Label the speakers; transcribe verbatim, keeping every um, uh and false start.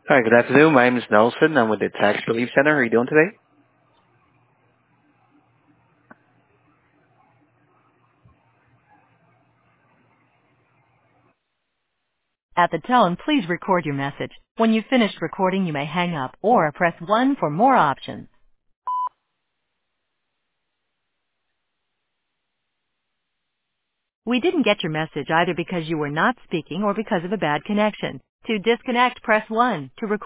Speaker 1: Hi, good afternoon. My name is Nelson. I'm with the Tax Relief Center. How are you doing today?
Speaker 2: At the tone, please record your message. When you've finished recording, you may hang up or press one for more options. We didn't get your message either because you were not speaking or because of a bad connection. To disconnect, press one. To record